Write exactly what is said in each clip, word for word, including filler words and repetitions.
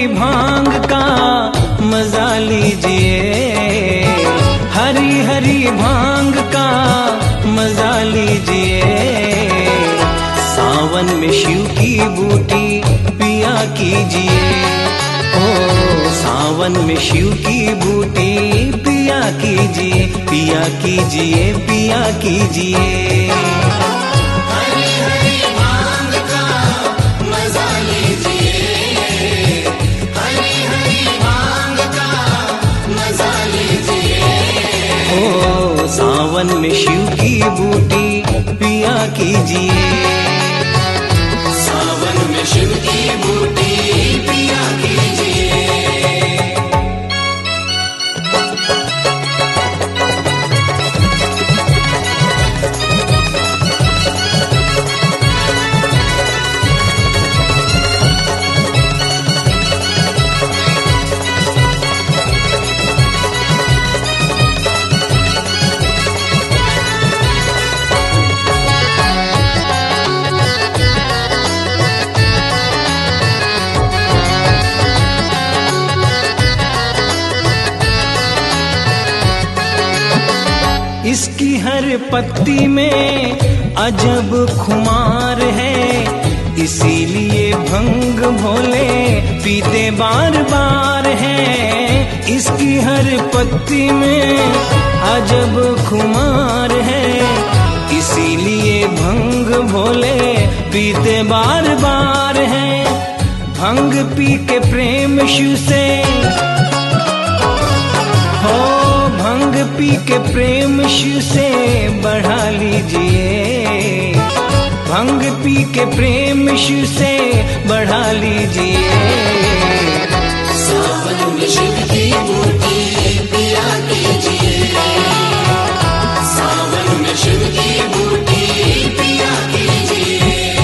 हरी भांग का मजा लीजिए, हरी हरी भांग का मजा लीजिए। सावन में शिव की बूटी पिया कीजिए, ओ सावन में शिव की बूटी पिया कीजिए, पिया कीजिए, पिया कीजिए। हरी हरी भांग का मजा लीजिए, हरी हरी भांग का मजा लीजिए। ओ सावन में शिव की बूटी पिया कीजिए, सावन में शिव की बूटी पिया कीजिए। इसकी हर पत्ती में अजब खुमार है, इसीलिए भंग भोले पीते बार बार हैं। इसकी हर पत्ती में अजब खुमार है, इसीलिए भंग भोले पीते बार बार हैं। भंग पी के प्रेम शिव से हो, भंग पी के प्रेम शिव से बढ़ा लीजिए, भंग पी के प्रेम शिव से बढ़ा लीजिए। सावन में शिव की बूटी पिया कीजिए, सावन में शिव की बूटी पिया कीजिए।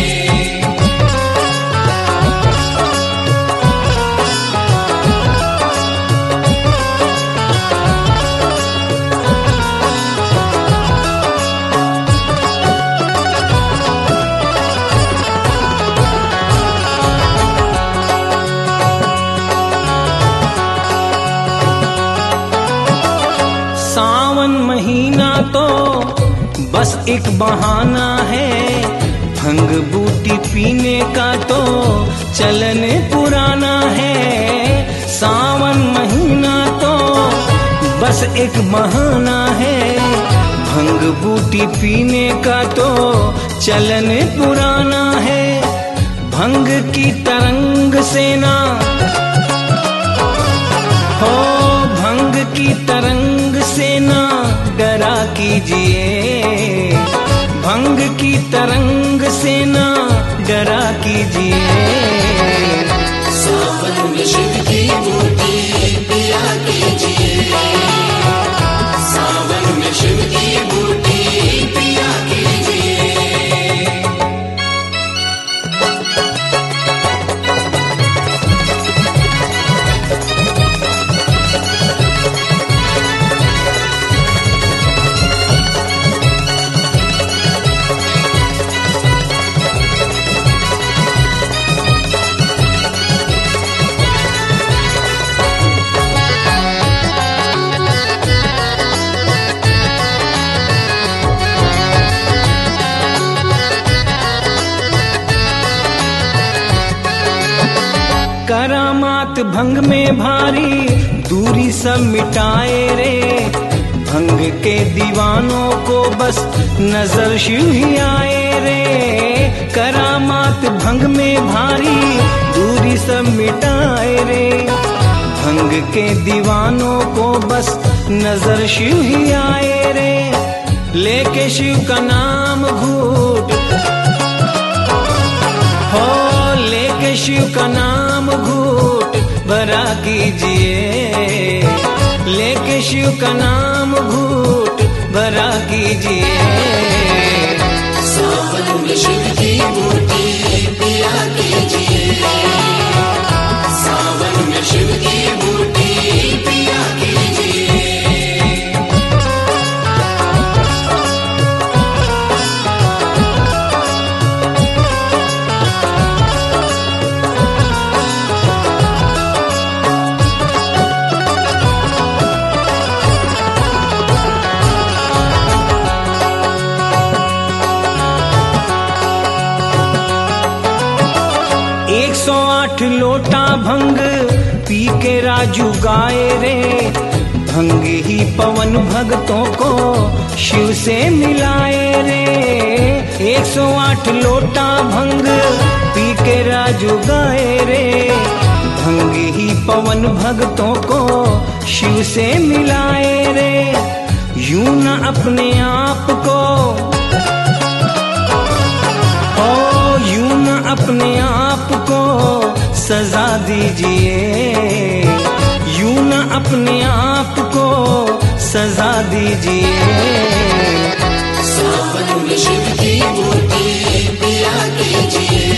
सावन महीना तो बस एक बहाना है, भंग बूटी पीने का तो चलन पुराना है। सावन महीना तो बस एक बहाना है, भंग बूटी पीने का तो चलन पुराना है। भंग की तरंग सेना हो, भंग की तरंग सेना डरा कीजिए, भंग की तरंग सेना डरा कीजिए। सावन में शिव की बूटी पिया कीजिए, सावन में शिव की बूटी पिया कीजिए। करामात भंग में भारी दूरी सब मिटाए रे, भंग के दीवानों को बस नजर शिव ही आए रे। करामात भंग में भारी दूरी सब मिटाए रे, भंग के दीवानों को बस नजर शिव ही आए रे। लेके शिव का नाम घूट हो, लेके शिव का नाम घूट भरा कीजिए, लेके शिव का नाम घूट भरा कीजिए। सावन में शिव की बूटी पिया कीजिए, सावन में शिव की बूटी पिया कीजिए। सौ आठ लोटा भंग पी के राजू गाए रे, भंग ही पवन भक्तों को शिव से मिलाए रे। एक सौ आठ लोटा भंग पी के राजू गाए रे, भंग ही पवन भक्तों को शिव से मिलाए रे। यूं न अपने आप को ओ यूं न अपने आप को सजा दीजिए, यूं न अपने आप को सजा दीजिए। सावन में शिव की बूटी पिया कीजिए,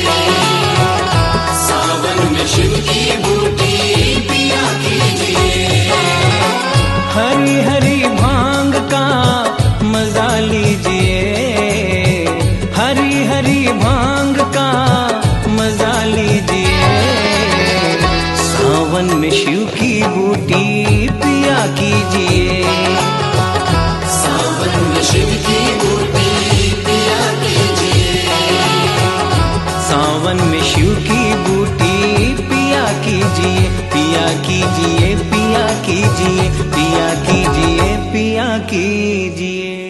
सावन में शिव की बूटी पिया कीजिए। हरी हरी भांग का मजा लीजिए, हरी हरी भांग का मजा लीजिए। सावन में शिव की बूटी पिया कीजिए, सावन में शिव की बूटी पिया कीजिए, सावन में शिव की बूटी पिया कीजिए, पिया कीजिए, पिया कीजिए, पिया कीजिए, पिया कीजिए।